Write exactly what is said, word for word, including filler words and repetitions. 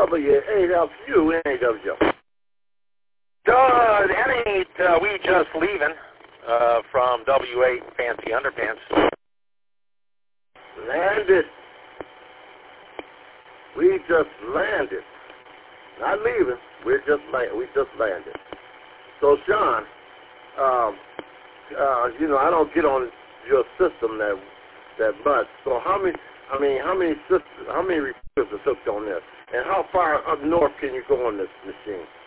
W eight F U N A W. Uh, N eight, uh, we just leaving uh, from W eight Fancy Underpants. Landed. We just landed. Not leaving. We're just land. We just landed. So, Sean, um, uh, you know, I don't get on your system that that much. So, how many? I mean, how many systems, how many repeaters are hooked on this, and how far up north can you go on this machine?